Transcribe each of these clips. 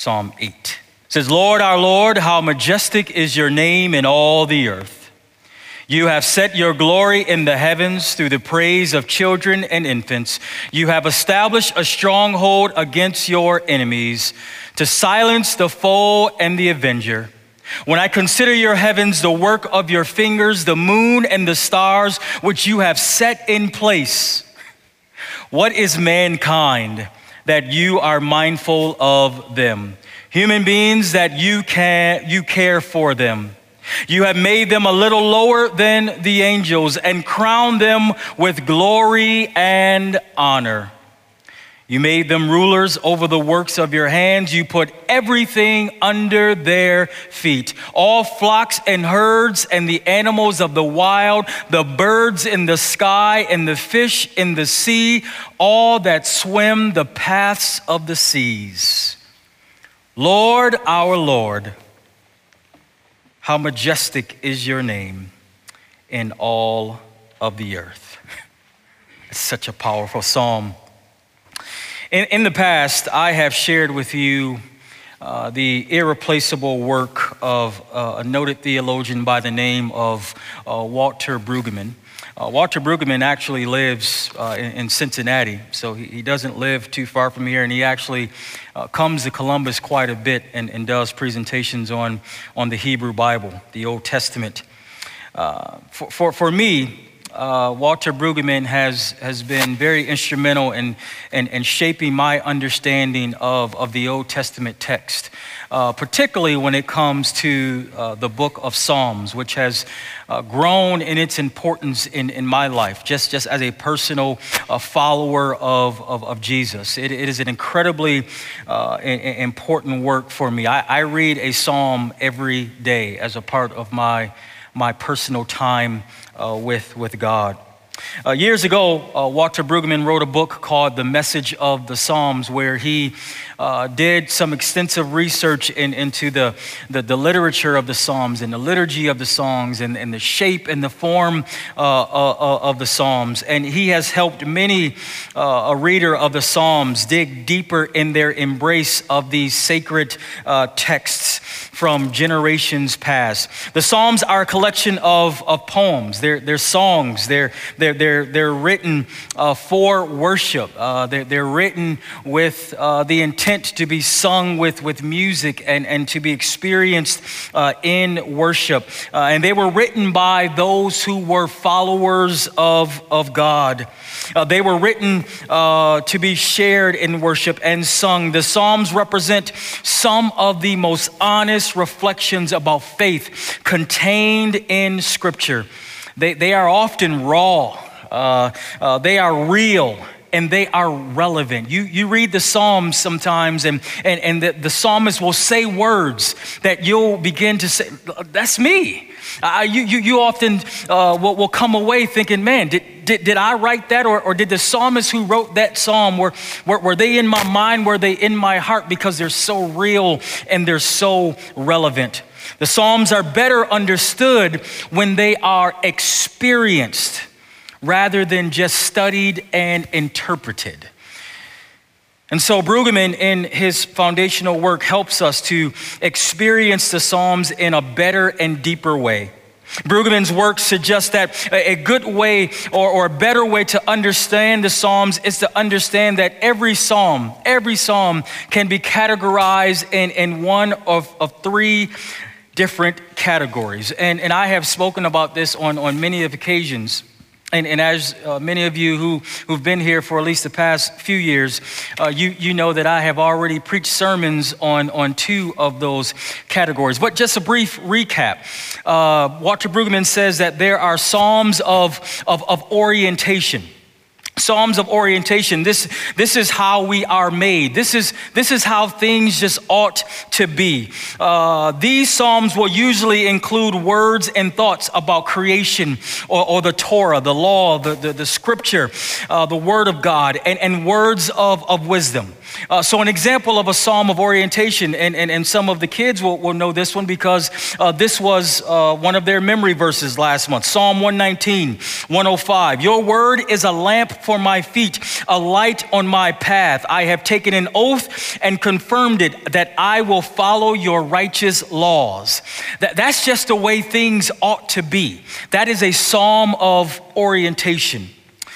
Psalm 8. It says, Lord, our Lord, how majestic is your name in all the earth. You have set your glory in the heavens through the praise of children and infants. You have established a stronghold against your enemies to silence the foe and the avenger. When I consider your heavens, the work of your fingers, the moon and the stars, which you have set in place, what is mankind that you are mindful of them? Human beings that you care for them. You have made them a little lower than the angels and crowned them with glory and honor. You made them rulers over the works of your hands. You put everything under their feet. All flocks and herds and the animals of the wild, the birds in the sky and the fish in the sea, all that swim the paths of the seas. Lord, our Lord, how majestic is your name in all of the earth. It's such a powerful psalm. In the past, I have shared with you the irreplaceable work of a noted theologian by the name of Walter Brueggemann. Walter Brueggemann actually lives in Cincinnati, so he doesn't live too far from here, and he actually comes to Columbus quite a bit and does presentations on the Hebrew Bible, the Old Testament. For me, Walter Brueggemann has been very instrumental in shaping my understanding of the Old Testament text, particularly when it comes to the book of Psalms, which has grown in its importance in my life, just as a personal follower of Jesus. It is an incredibly important work for me. I read a psalm every day as a part of my personal time with God. Years ago, Walter Brueggemann wrote a book called The Message of the Psalms, where he did some extensive research into the literature of the Psalms and the liturgy of the songs and the shape and the form of the Psalms. And he has helped many a reader of the Psalms dig deeper in their embrace of these sacred texts from generations past. The Psalms are a collection of poems. They're songs. They're written for worship. They're written with the intent to be sung with music and to be experienced in worship. And they were written by those who were followers of God. They were written to be shared in worship and sung. The Psalms represent some of the most honest reflections about faith contained in Scripture. They are often raw. They are real. And they are relevant. You read the Psalms sometimes and the psalmist will say words that you'll begin to say, that's me. You often will come away thinking, man, did I write that? Or did the psalmist who wrote that psalm, were they in my mind? Were they in my heart? Because they're so real and they're so relevant. The Psalms are better understood when they are experienced rather than just studied and interpreted. And so Brueggemann, in his foundational work, helps us to experience the Psalms in a better and deeper way. Brueggemann's work suggests that a good way or a better way to understand the Psalms is to understand that every psalm can be categorized in one of three different categories. And I have spoken about this on many of occasions. And as many of you who've been here for at least the past few years, you know that I have already preached sermons on two of those categories. But just a brief recap. Walter Brueggemann says that there are psalms of orientation. Psalms of orientation. This is how we are made. This is how things just ought to be. These psalms will usually include words and thoughts about creation or the Torah, the law, the scripture, the word of God, and words of wisdom. So an example of a psalm of orientation, and some of the kids will know this one because this was one of their memory verses last month. Psalm 119, 105. Your word is a lamp for my feet, a light on my path. I have taken an oath and confirmed it that I will follow your righteous laws. That's just the way things ought to be. That is a psalm of orientation.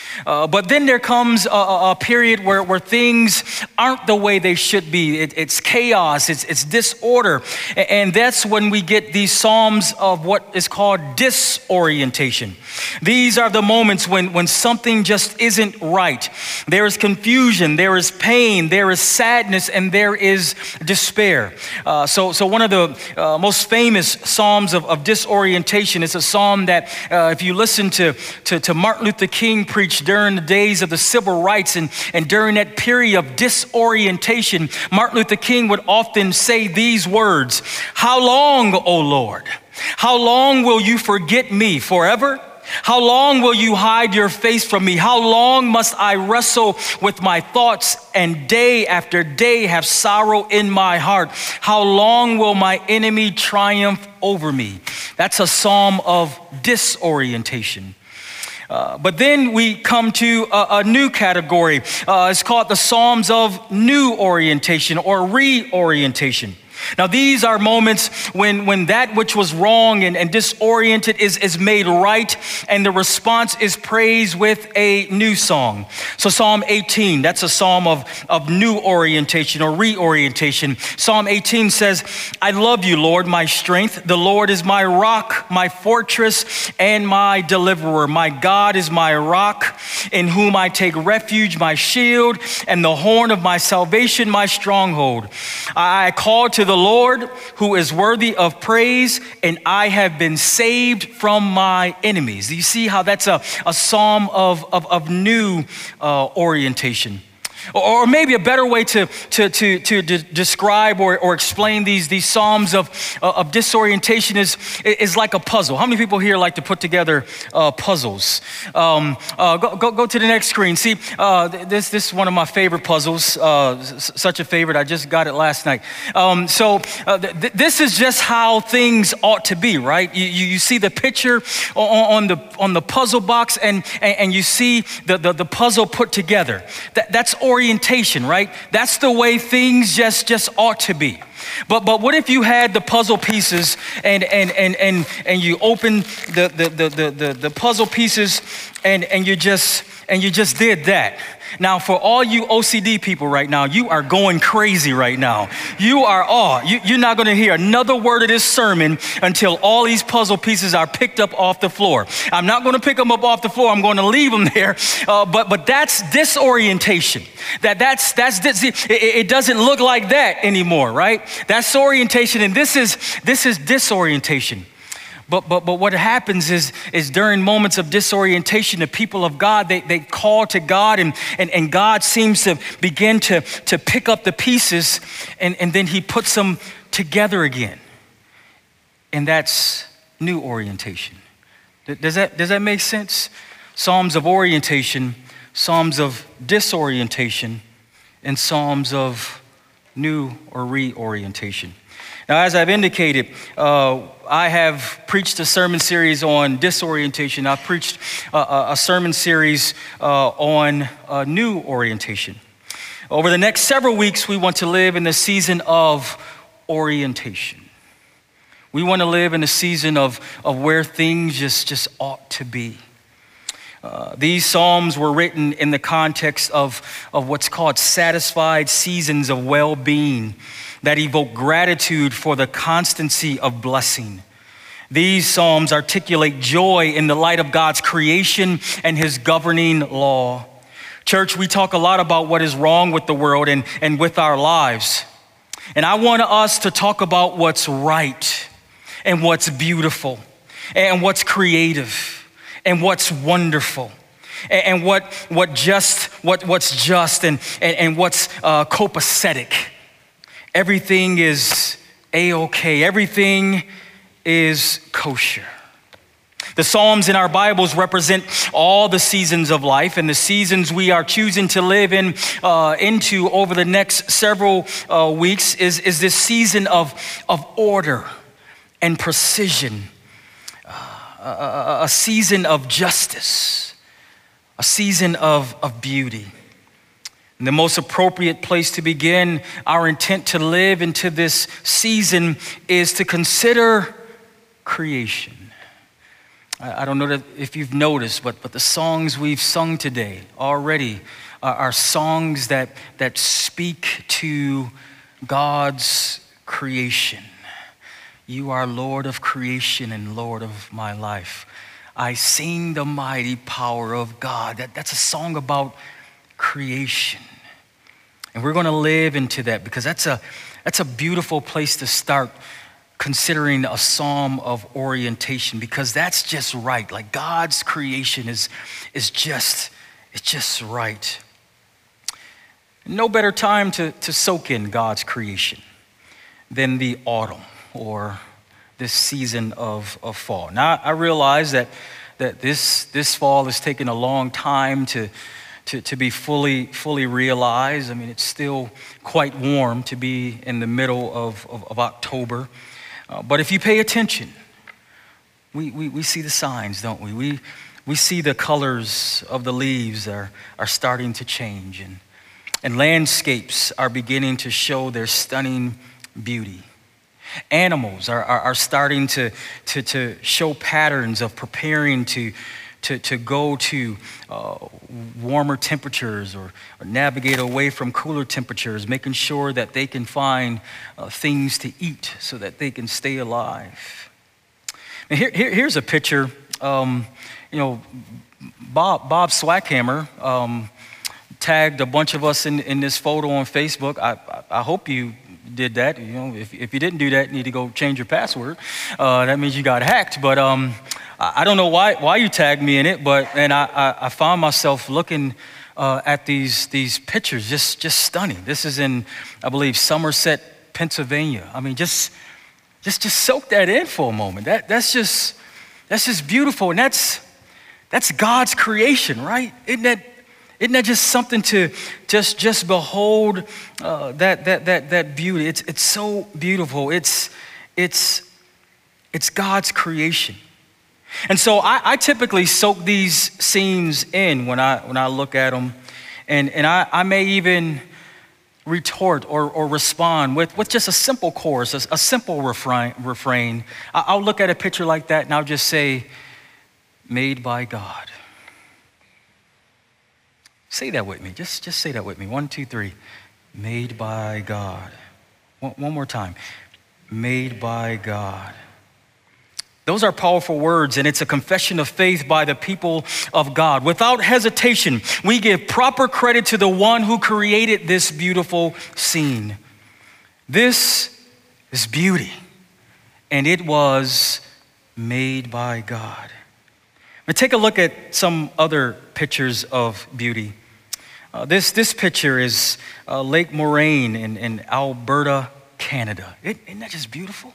But then there comes a period where things aren't the way they should be. It's chaos, it's disorder. And that's when we get these psalms of what is called disorientation. These are the moments when something just isn't right. There is confusion, there is pain, there is sadness, and there is despair. So one of the most famous psalms of disorientation is a psalm that if you listen to Martin Luther King preach during the days of the civil rights and during that period of disorientation, Martin Luther King would often say these words: "How long, O Lord? How long will you forget me? Forever? How long will you hide your face from me? How long must I wrestle with my thoughts and day after day have sorrow in my heart? How long will my enemy triumph over me?" That's a psalm of disorientation. But then we come to a new category. It's called the Psalms of New Orientation or Reorientation. Now, these are moments when that which was wrong and disoriented is made right, and the response is praised with a new song. So Psalm 18, that's a psalm of new orientation or reorientation. Psalm 18 says, "I love you, Lord, my strength. The Lord is my rock, my fortress, and my deliverer. My God is my rock, in whom I take refuge, my shield, and the horn of my salvation, my stronghold. I call to the Lord, who is worthy of praise, and I have been saved from my enemies." You see how that's a psalm of new orientation. Or maybe a better way to describe or explain these psalms of disorientation is like a puzzle. How many people here like to put together puzzles? Go to the next screen. See, this is one of my favorite puzzles. Such a favorite. I just got it last night. This is just how things ought to be, right? You see the picture on the puzzle box, and you see the puzzle put together. That's orientation, right? That's the way things just ought to be. But what if you had the puzzle pieces and you open the puzzle pieces and you just did that? Now, for all you OCD people right now, you are going crazy right now. You're not going to hear another word of this sermon until all these puzzle pieces are picked up off the floor. I'm not going to pick them up off the floor. I'm going to leave them there. But that's disorientation. It doesn't look like that anymore, right? That's orientation, and this is disorientation. But what happens is during moments of disorientation, the people of God, they call to God, and God seems to begin to pick up the pieces, and then he puts them together again. And that's new orientation. Does that make sense? Psalms of orientation, psalms of disorientation, and psalms of new or reorientation. Now, as I've indicated, I have preached a sermon series on disorientation. I've preached a sermon series on new orientation. Over the next several weeks, we want to live in the season of orientation. We want to live in a season of where things just ought to be. These psalms were written in the context of what's called satisfied seasons of well-being that evoke gratitude for the constancy of blessing. These psalms articulate joy in the light of God's creation and his governing law. Church, we talk a lot about what is wrong with the world and with our lives. And I want us to talk about what's right and what's beautiful and what's creative and what's wonderful and what's just and what's copacetic. Everything is A-okay. Everything is kosher. The Psalms in our Bibles represent all the seasons of life, and the seasons we are choosing to live into over the next several weeks is this season of order and precision, a season of justice, a season of beauty. And the most appropriate place to begin our intent to live into this season is to consider creation. I don't know if you've noticed, but the songs we've sung today already are songs that speak to God's creation. You are Lord of creation and Lord of my life. I sing the mighty power of God. That's a song about creation. And we're going to live into that because that's a beautiful place to start considering a psalm of orientation, because that's just right. Like God's creation is just right. No better time to soak in God's creation than the autumn or this season of fall. Now, I realize that this fall has taken a long time to be fully realized. I mean, it's still quite warm to be in the middle of October. But if you pay attention, we see the signs, don't we? We see the colors of the leaves are starting to change, and landscapes are beginning to show their stunning beauty. Animals are starting to show patterns of preparing to go to warmer temperatures or navigate away from cooler temperatures, making sure that they can find things to eat so that they can stay alive. And here's a picture. Bob Swackhammer tagged a bunch of us in this photo on Facebook. I hope you did that. If you didn't do that, you need to go change your password. That means you got hacked. But I don't know why you tagged me in it, and I found myself looking at these pictures, just stunning. This is in, I believe, Somerset, Pennsylvania. I mean, just soak that in for a moment. That's just beautiful, and that's God's creation, right? Isn't that just something to just behold that beauty? It's so beautiful. It's God's creation. And so I typically soak these scenes in when I look at them, and I may even retort or respond with just a simple chorus, a simple refrain. I'll look at a picture like that and I'll just say, "Made by God." Say that with me. Just say that with me. 1, 2, 3. Made by God. One more time. Made by God. Those are powerful words, and it's a confession of faith by the people of God. Without hesitation, we give proper credit to the one who created this beautiful scene. This is beauty, and it was made by God. Now take a look at some other pictures of beauty. This picture is Lake Moraine in Alberta, Canada. Isn't that just beautiful?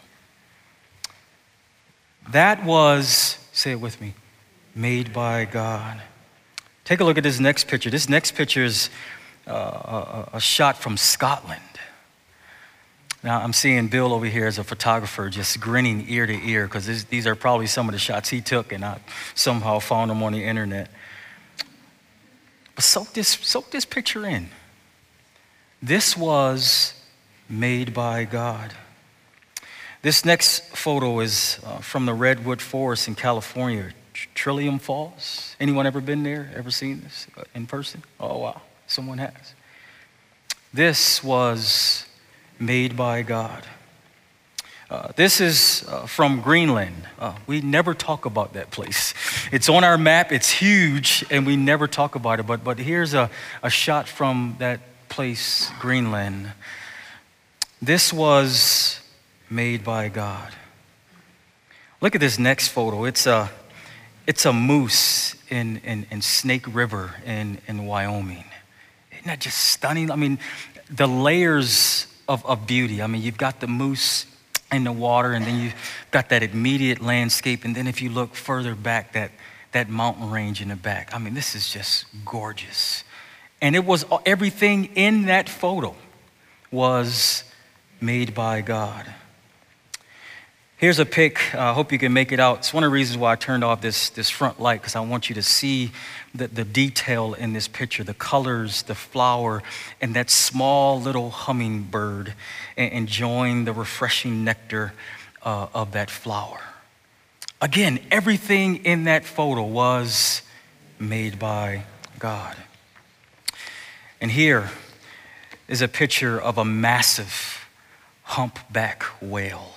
That was, say it with me, made by God. Take a look at this next picture. This next picture is a shot from Scotland. Now, I'm seeing Bill over here as a photographer just grinning ear to ear because these are probably some of the shots he took, and I somehow found them on the internet. But soak this picture in. This was made by God. This next photo is from the Redwood Forest in California, Trillium Falls. Anyone ever been there? Ever seen this in person? Oh, wow. Someone has. This was made by God. This is from Greenland. We never talk about that place. It's on our map. It's huge, and we never talk about it. But here's a shot from that place, Greenland. This was made by God. Look at this next photo. It's a moose in Snake River in Wyoming. Isn't that just stunning? I mean, the layers of beauty. I mean, you've got the moose in the water, and then you've got that immediate landscape, and then if you look further back, that mountain range in the back. I mean, this is just gorgeous. And it was everything in that photo was made by God. Here's a pic. I hope you can make it out. It's one of the reasons why I turned off this front light, because I want you to see the detail in this picture, the colors, the flower, and that small little hummingbird enjoying the refreshing nectar of that flower. Again, everything in that photo was made by God. And here is a picture of a massive humpback whale.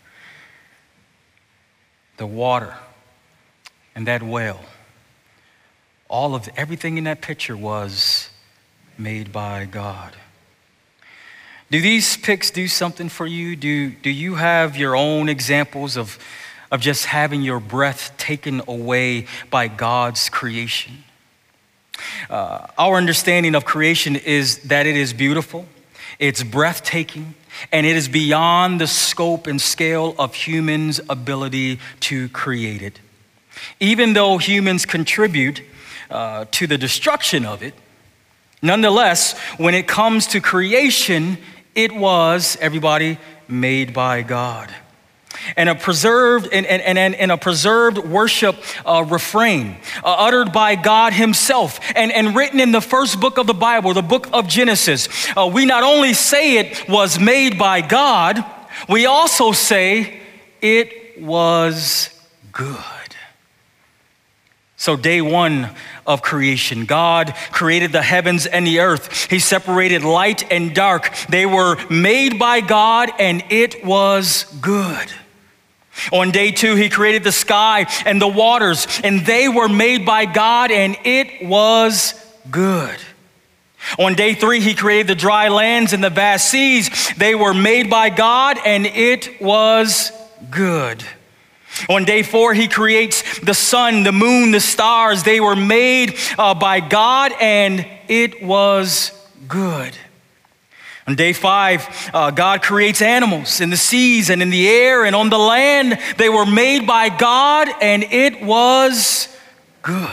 The water and that whale, everything in that picture was made by God. Do these pics do something for you? Do you have your own examples of just having your breath taken away by God's creation? Our understanding of creation is that it is beautiful, it's breathtaking, and it is beyond the scope and scale of humans' ability to create it. Even though humans contribute to the destruction of it, nonetheless, when it comes to creation, it was, everybody, made by God. And a preserved worship refrain uttered by God himself and written in the first book of the Bible, the book of Genesis. We not only say it was made by God, we also say it was good. So day one of creation, God created the heavens and the earth. He separated light and dark. They were made by God, and it was good. On day two, he created the sky and the waters, and they were made by God, and it was good. On day three, he created the dry lands and the vast seas. They were made by God, and it was good. On day four, he creates the sun, the moon, the stars. They were made by God, and it was good. On day five, God creates animals in the seas and in the air and on the land. They were made by God, and it was good.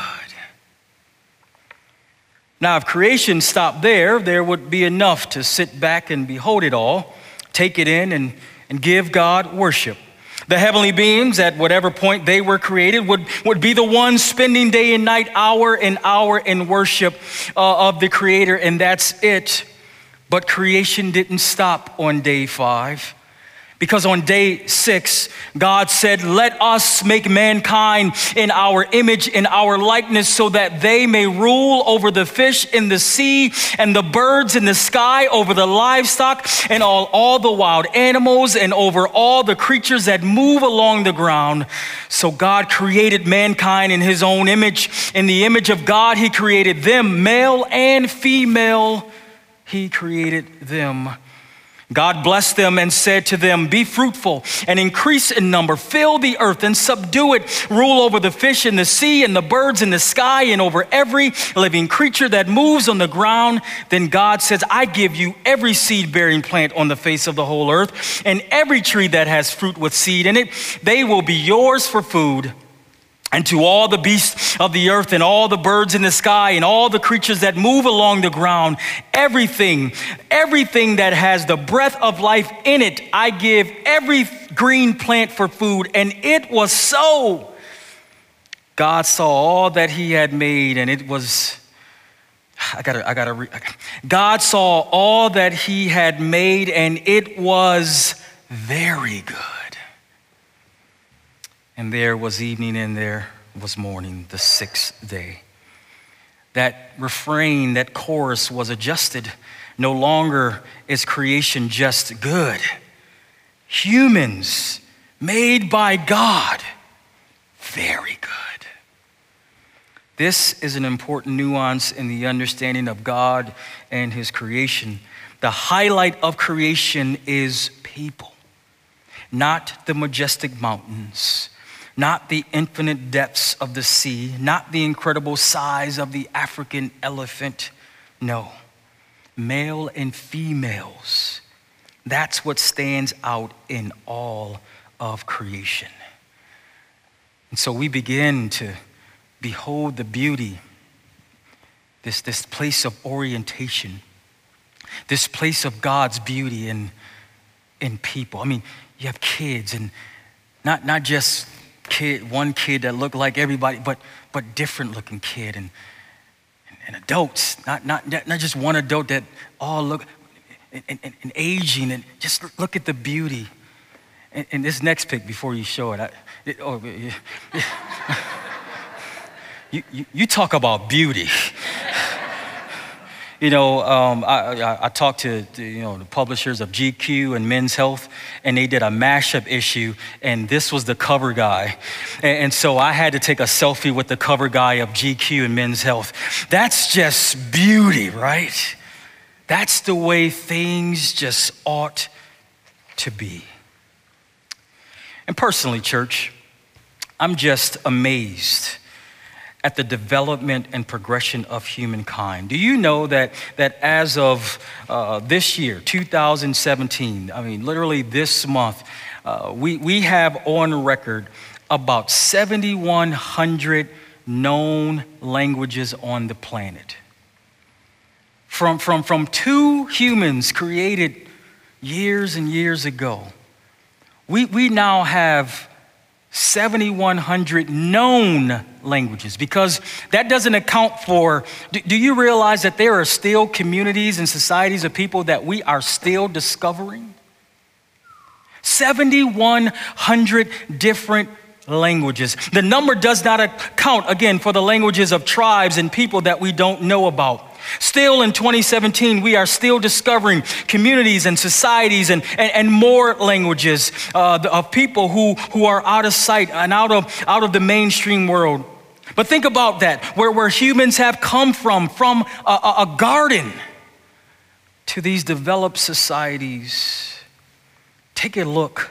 Now, if creation stopped there, there would be enough to sit back and behold it all, take it in, and give God worship. The heavenly beings, at whatever point they were created, would be the ones spending day and night, hour in worship of the Creator, and that's it. But creation didn't stop on day five, because on day six, God said, "Let us make mankind in our image, in our likeness, so that they may rule over the fish in the sea and the birds in the sky, over the livestock and all the wild animals, and over all the creatures that move along the ground." So God created mankind in his own image. In the image of God, he created them, male and female. He created them. God blessed them and said to them, "Be fruitful and increase in number, fill the earth and subdue it, rule over the fish in the sea and the birds in the sky and over every living creature that moves on the ground." Then God says, "I give you every seed-bearing plant on the face of the whole earth, and every tree that has fruit with seed in it. They will be yours for food. And to all the beasts of the earth and all the birds in the sky and all the creatures that move along the ground, everything that has the breath of life in it, I give every green plant for food." And it was so. God saw all that he had made, and it was, God saw all that he had made, and it was very good. And there was evening and there was morning, the sixth day. That refrain, that chorus was adjusted. No longer is creation just good. Humans made by God, very good. This is an important nuance in the understanding of God and his creation. The highlight of creation is people, not the majestic mountains, not the infinite depths of the sea, not the incredible size of the African elephant. No, male and females That's what stands out in all of creation. And so we begin to behold the beauty, this place of orientation, this place of God's beauty in people. I mean, you have kids, and not just one kid that looked like everybody, but different looking kid, and adults, not just one adult that all look and aging, and just look at the beauty. And this next pic before you show it, you talk about beauty. I talked to the publishers of GQ and Men's Health, and they did a mashup issue, and this was the cover guy. And so I had to take a selfie with the cover guy of GQ and Men's Health. That's just beauty, right? That's the way things just ought to be. And personally, church, I'm just amazed at the development and progression of humankind. Do you know that as of this year, 2017, I mean, literally this month, we have on record about 7,100 known languages on the planet. From two humans created years and years ago, we now have 7,100 known languages, because that doesn't account for, do you realize that there are still communities and societies of people that we are still discovering? 7,100 different languages. The number does not account, again, for the languages of tribes and people that we don't know about. Still in 2017, we are still discovering communities and societies and more languages of people who are out of sight and out of the mainstream world. But think about that, where humans have come from a garden to these developed societies. Take a look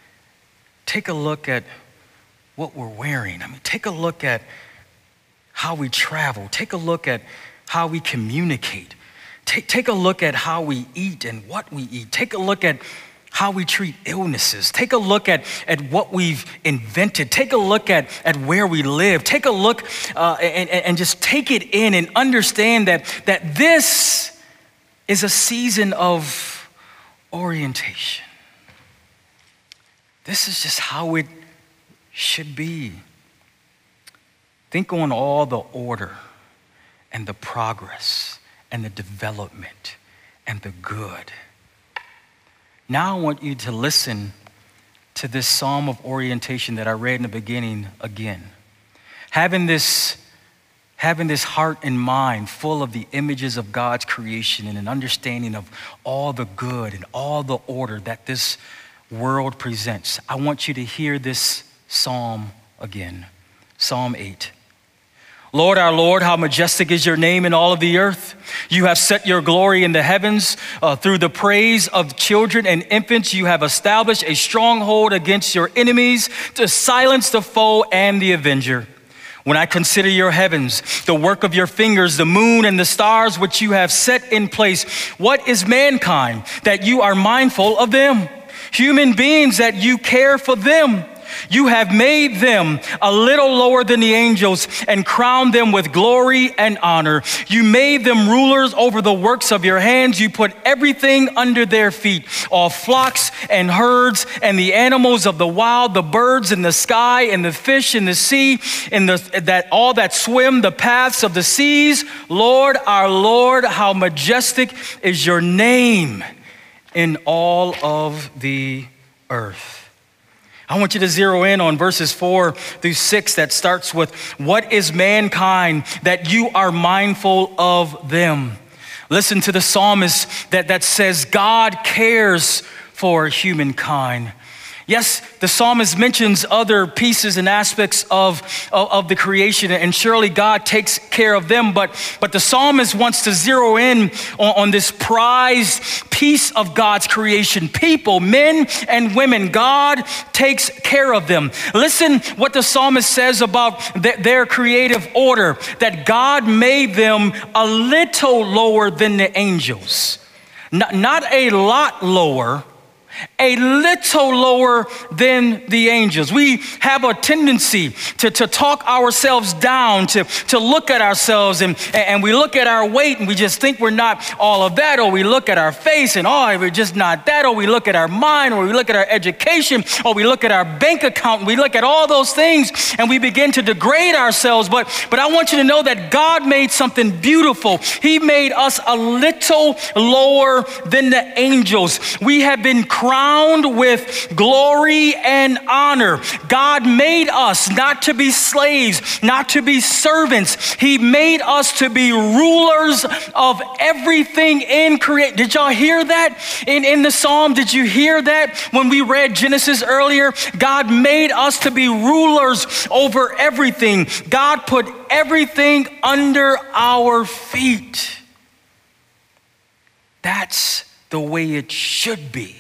at what we're wearing. I mean, take a look at how we travel. Take a look at how we communicate. Take a look at how we eat and what we eat. Take a look at how we treat illnesses. Take a look at what we've invented. Take a look at where we live. Take a look and just take it in and understand that this is a season of orientation. This is just how it should be. Think on all the order and the progress and the development and the good. Now I want you to listen to this psalm of orientation that I read in the beginning again. Having this heart and mind full of the images of God's creation and an understanding of all the good and all the order that this world presents, I want you to hear this psalm again. Psalm 8. Lord, our Lord, how majestic is your name in all of the earth. You have set your glory in the heavens. Through the praise of children and infants, you have established a stronghold against your enemies to silence the foe and the avenger. When I consider your heavens, the work of your fingers, the moon and the stars which you have set in place, what is mankind that you are mindful of them? Human beings that you care for them. You have made them a little lower than the angels and crowned them with glory and honor. You made them rulers over the works of your hands. You put everything under their feet, all flocks and herds and the animals of the wild, the birds in the sky and the fish in the sea, and all that swim the paths of the seas. Lord, our Lord, how majestic is your name in all of the earth. I want you to zero in on verses 4 through 6 that starts with, what is mankind that you are mindful of them? Listen to the psalmist that says God cares for humankind. Yes, the psalmist mentions other pieces and aspects of the creation, and surely God takes care of them, but the psalmist wants to zero in on this prized piece of God's creation. People, men and women, God takes care of them. Listen what the psalmist says about their creative order, that God made them a little lower than the angels. Not a lot lower, a little lower than the angels. We have a tendency to talk ourselves down, to look at ourselves and we look at our weight and we just think we're not all of that, or we look at our face and we're just not that, or we look at our mind, or we look at our education, or we look at our bank account, and we look at all those things and we begin to degrade ourselves. But I want you to know that God made something beautiful. He made us a little lower than the angels. We have been crowned with glory and honor. God made us not to be slaves, not to be servants. He made us to be rulers of everything in creation. Did y'all hear that in the Psalm? Did you hear that when we read Genesis earlier? God made us to be rulers over everything. God put everything under our feet. That's the way it should be.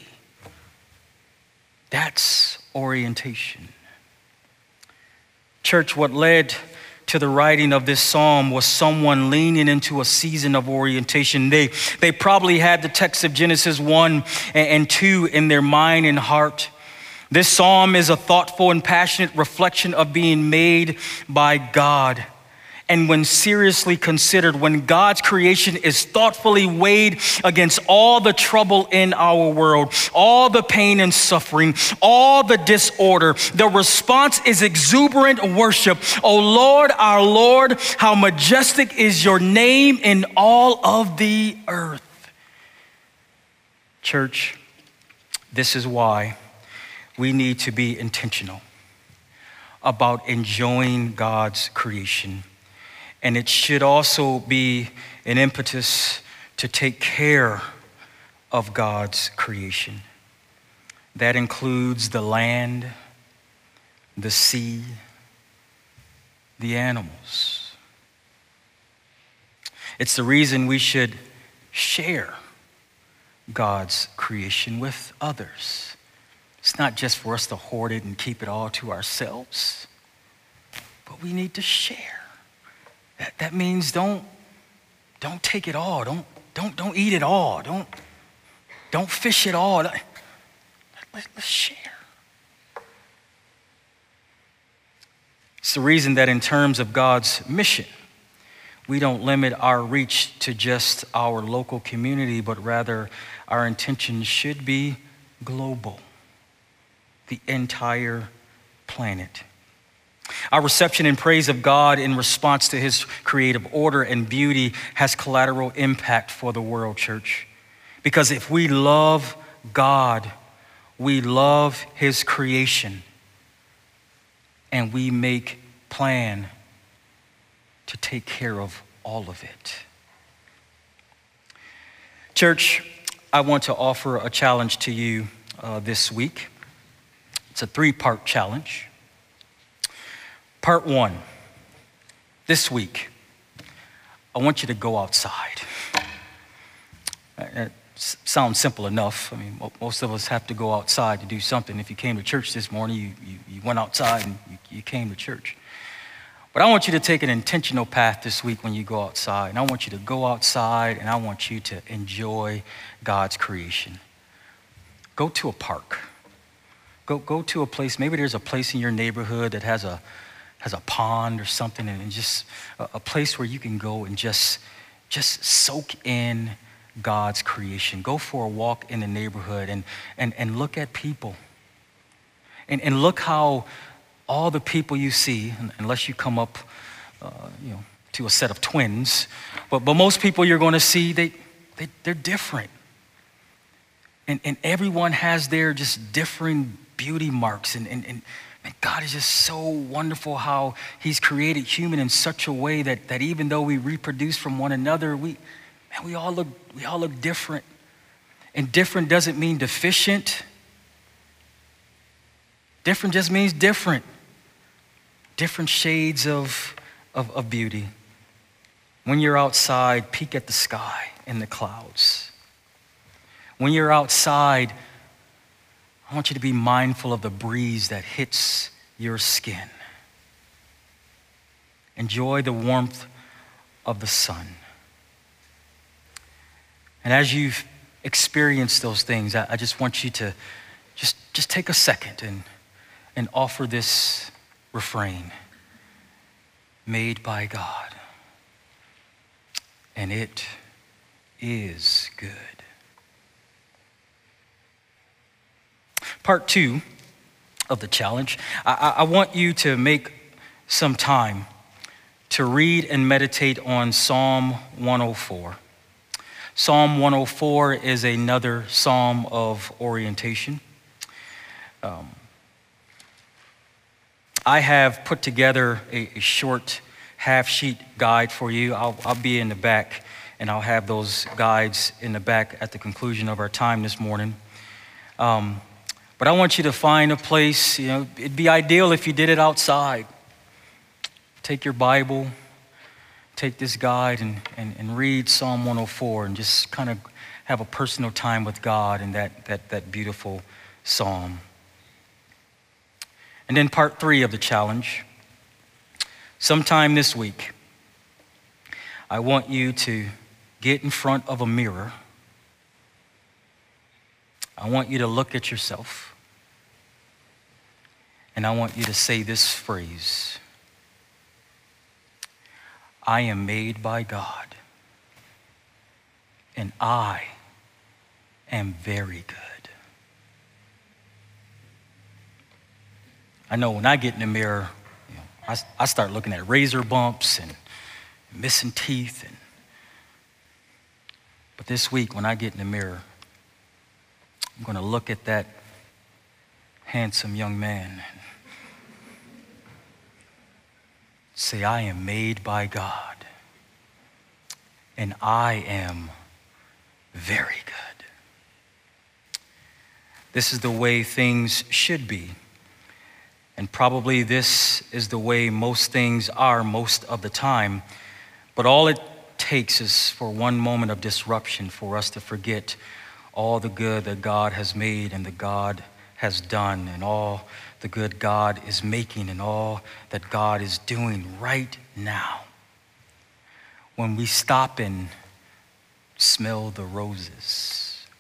That's orientation. Church, what led to the writing of this psalm was someone leaning into a season of orientation. They probably had the text of Genesis 1 and 2 in their mind and heart. This psalm is a thoughtful and passionate reflection of being made by God. And when seriously considered, when God's creation is thoughtfully weighed against all the trouble in our world, all the pain and suffering, all the disorder, the response is exuberant worship. Oh Lord, our Lord, how majestic is your name in all of the earth. Church, this is why we need to be intentional about enjoying God's creation. And it should also be an impetus to take care of God's creation. That includes the land, the sea, the animals. It's the reason we should share God's creation with others. It's not just for us to hoard it and keep it all to ourselves, but we need to share. That means don't take it all. Don't eat it all. Don't fish it all. Let's share. It's the reason that in terms of God's mission, we don't limit our reach to just our local community, but rather our intention should be global, the entire planet. Our reception and praise of God in response to his creative order and beauty has collateral impact for the world, church. Because if we love God, we love his creation, and we make plan to take care of all of it. Church, I want to offer a challenge to you this week. It's a 3-part challenge. Part 1, this week, I want you to go outside. It sounds simple enough. I mean, most of us have to go outside to do something. If you came to church this morning, you went outside and you came to church. But I want you to take an intentional path this week when you go outside. And I want you to go outside and I want you to enjoy God's creation. Go to a park. Go to a place, maybe there's a place in your neighborhood that has a pond or something, and just a place where you can go and just soak in God's creation. Go for a walk in the neighborhood and look at people. And look how all the people you see, unless you come up to a set of twins, but most people you're going to see, they're different. And everyone has their just differing beauty marks. And God is just so wonderful how he's created human in such a way that even though we reproduce from one another, we all look different. And different doesn't mean deficient. Different just means different. Different shades of beauty. When you're outside, peek at the sky and the clouds. When you're outside, I want you to be mindful of the breeze that hits your skin. Enjoy the warmth of the sun. And as you experience those things, I just want you to just take a second and offer this refrain. Made by God, and it is good. Part 2 of the challenge, I want you to make some time to read and meditate on Psalm 104. Psalm 104 is another psalm of orientation. I have put together a short half-sheet guide for you. I'll be in the back, and I'll have those guides in the back at the conclusion of our time this morning. But I want you to find a place, it'd be ideal if you did it outside. Take your Bible, take this guide, and read Psalm 104, and just kind of have a personal time with God in that beautiful psalm. And then part 3 of the challenge, sometime this week, I want you to get in front of a mirror. I want you to look at yourself. And I want you to say this phrase: I am made by God, and I am very good. I know when I get in the mirror, I start looking at razor bumps and missing teeth. But this week, when I get in the mirror, I'm going to look at that handsome young man and say, I am made by God, and I am very good. This is the way things should be. And probably this is the way most things are most of the time. But all it takes is for one moment of disruption for us to forget all the good that God has made and that God has done, and all the good God is making, and all that God is doing right now. When we stop and smell the roses,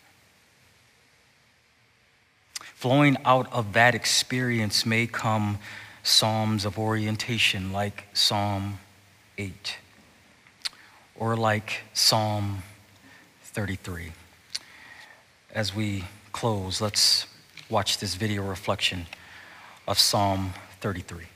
flowing out of that experience may come psalms of orientation like Psalm 8 or like Psalm 33. As we close, let's watch this video reflection of Psalm 33.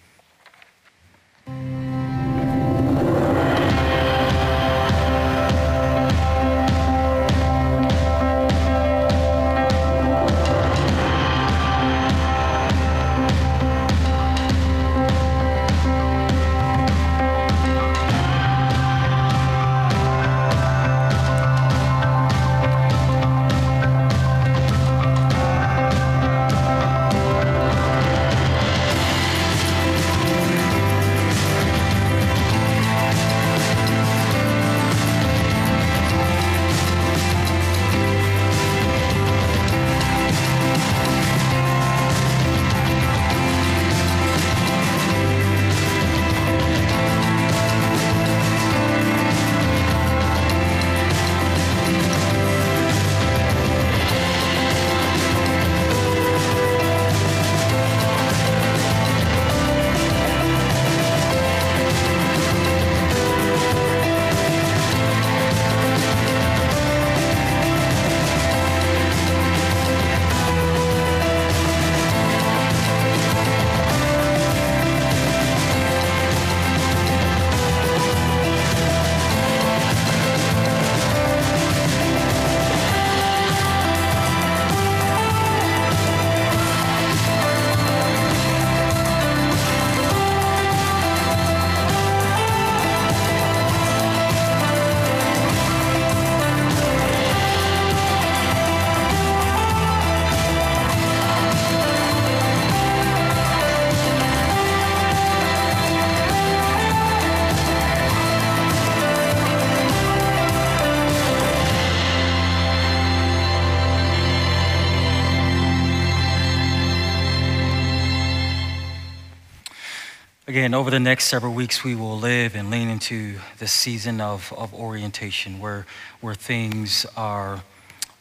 Again, over the next several weeks, we will live and lean into this season of orientation where things are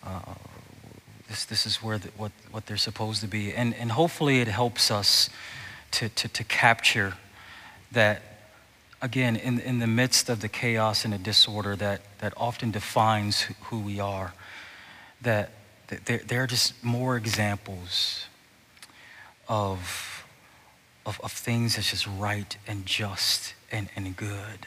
This is where what they're supposed to be. And hopefully it helps us to capture that, again, in the midst of the chaos and the disorder that often defines who we are, that there are just more examples of things that's just right and just and good.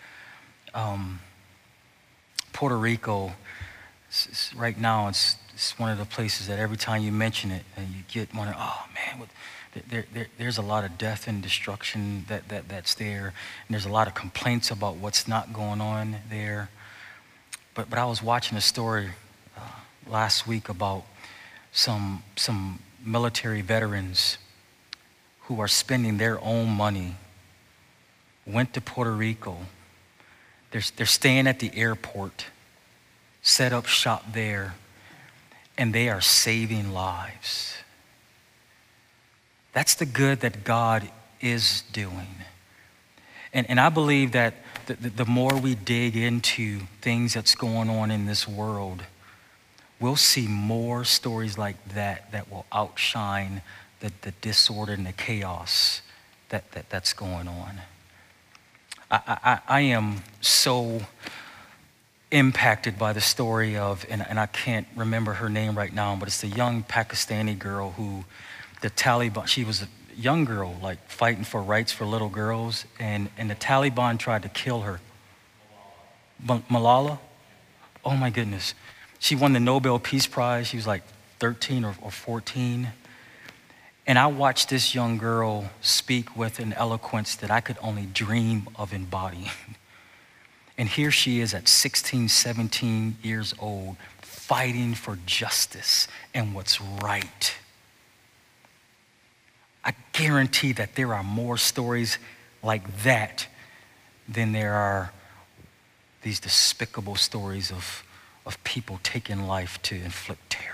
Puerto Rico, right now, it's one of the places that every time you mention it, and you get one, oh man, there's a lot of death and destruction that's there, and there's a lot of complaints about what's not going on there. But I was watching a story last week about some military veterans who are spending their own money, went to Puerto Rico. They're staying at the airport, set up shop there, and they are saving lives. That's the good that God is doing. And I believe that the more we dig into things that's going on in this world, we'll see more stories like that will outshine the disorder and the chaos that's going on. I am so impacted by the story of, and I can't remember her name right now, but it's the young Pakistani girl who the Taliban, she was a young girl, like fighting for rights for little girls, and the Taliban tried to kill her. Malala? Oh my goodness. She won the Nobel Peace Prize. She was like 13 or 14. And I watched this young girl speak with an eloquence that I could only dream of embodying. And here she is at 16, 17 years old, fighting for justice and what's right. I guarantee that there are more stories like that than there are these despicable stories of people taking life to inflict terror.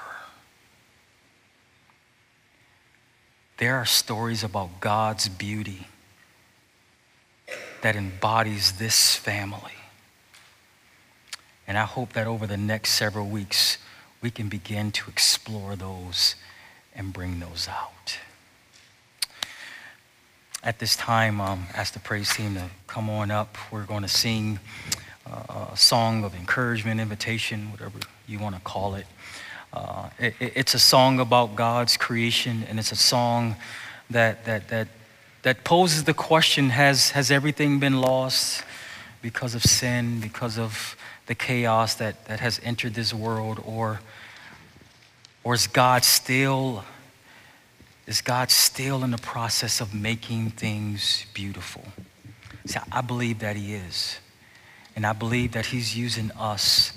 There are stories about God's beauty that embodies this family. And I hope that over the next several weeks, we can begin to explore those and bring those out. At this time, ask the praise team to come on up. We're going to sing a song of encouragement, invitation, whatever you want to call it. It's a song about God's creation, and it's a song that poses the question, has everything been lost because of sin, because of the chaos that has entered this world, or is God still in the process of making things beautiful? See, I believe that he is, and I believe that he's using us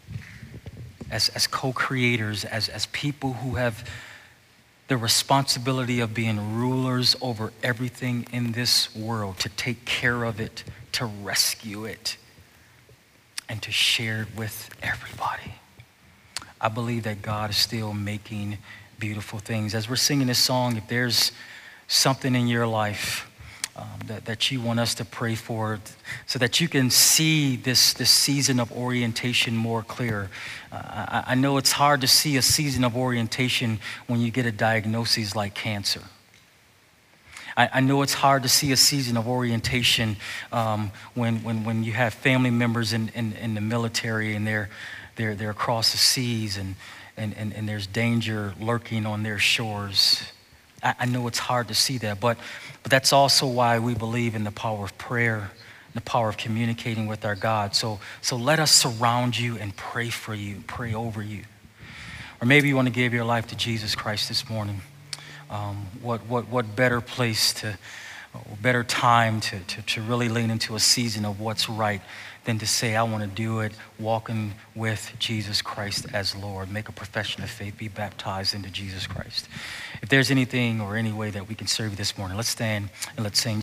as co-creators, as people who have the responsibility of being rulers over everything in this world, to take care of it, to rescue it, and to share it with everybody. I believe that God is still making beautiful things. As we're singing this song, if there's something in your life that you want us to pray for, so that you can see this season of orientation more clear. I know it's hard to see a season of orientation when you get a diagnosis like cancer. I know it's hard to see a season of orientation when you have family members in the military and they're across the seas and there's danger lurking on their shores. I know it's hard to see that, but that's also why we believe in the power of prayer, the power of communicating with our God. So let us surround you and pray for you, pray over you. Or maybe you want to give your life to Jesus Christ this morning. What better place better time to really lean into a season of what's right than to say, I want to do it walking with Jesus Christ as Lord. Make a profession of faith, be baptized into Jesus Christ. If there's anything or any way that we can serve you this morning, let's stand and let's sing.